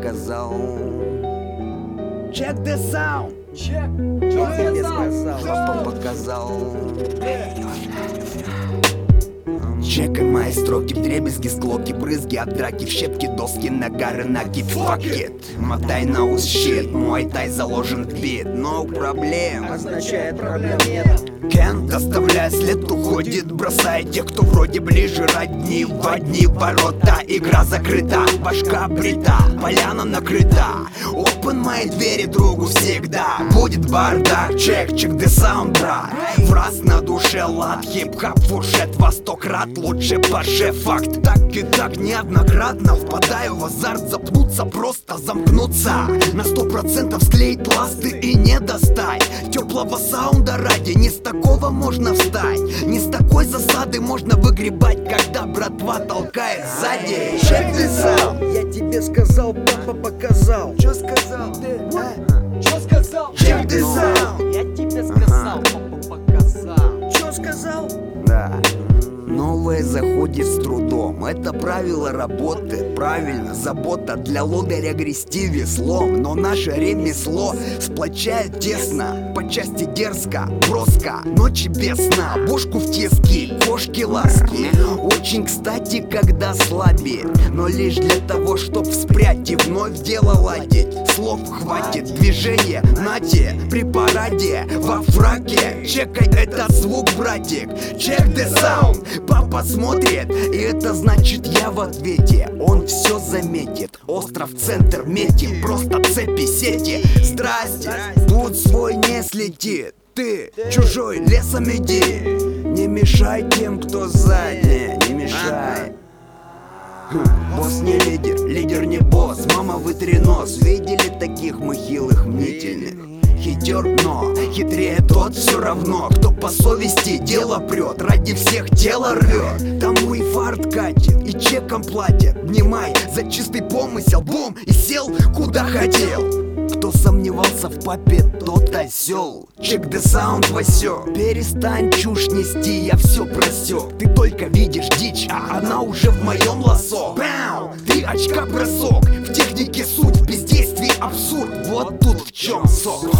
сказал. Check the sound. Check. Я тебе сказал. Папа показал. Чекай мои строки, вдребезги, склоки, брызги от драки, в щепки, доски, нагары, накид, fuck it. Мотай на ус щит, мой тай заложен в бит, no проблем. Означает проблем нет. Кен, оставляя след, уходит, бросая тех, кто вроде ближе родни. В одни ворота, игра закрыта, башка брита, поляна накрыта. Open мои двери другу всегда. Будет бардак, check the sound, брат. Фраз на душе, лад, хип-хап, фуршет, во 100 крат лучше паше, факт. Так и так неоднократно впадаю в азарт, запнуться, просто замкнуться. На 100% склеить ласты и не достать. Теплого саунда ради, не с такого можно встать. Не с такой засады можно выгребать, когда братва толкает сзади. Check this out. Я тебе сказал, папа показал. Чё сказал ты? Чё сказал? Check this out. Я тебе сказал, папа показал. Чё сказал? Да. Новое заходит с трудом. Это правило работы. Правильно, забота для лодыря грести веслом. Но наше ремесло сплочает тесно. По части дерзко, броско, ночи без сна. Бошку в тиски, кошки ласки. Очень кстати, когда слабее, но лишь для того, чтоб вспрять и вновь дело ладить. Слов хватит, движение нате. При параде, во фраке. Чекай этот звук, братик. Check the sound. Папа смотрит, и это значит я в ответе. Он все заметит. Остров, центр, метим. Просто цепи, сети. Здрасте, тут свой не слетит. Ты, чужой, лесом иди. Не мешай тем, кто сзади. Не мешай. Босс не лидер, лидер не босс. Мама, вытри нос. Видели таких мы хилых, мнительных? Хитер, но хитрее тот все равно, кто по совести дело прет, ради всех тело рвет. Тому и фарт катит, и чеком платят. Внимай, за чистый помысел, бум, и сел куда хотел. Кто сомневался в папе, тот осел. Check the sound, Васё. Перестань чушь нести, я все просек. Ты только видишь дичь, а она уже в моем лосо. Бау! 3 очка бросок. В технике суть, в бездействии абсурд. Вот тут в чем сок.